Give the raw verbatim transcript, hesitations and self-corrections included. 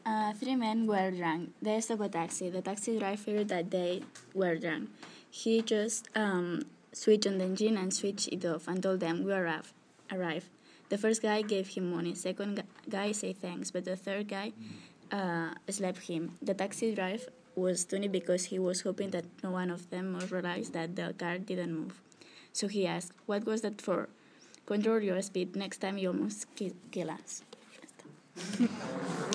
Uh, three men were drunk. They stopped a taxi. The taxi driver that they were drunk. He just um, switched on the engine and switched it off and told them we arrive. Arrive. The first guy gave him money. Second gu- guy said thanks, but the third guy uh, slapped him. The taxi driver was funny because he was hoping that no one of them would realize that the car didn't move. So he asked, "What was that for?" "Control your speed. Next time you almost ki- kill us."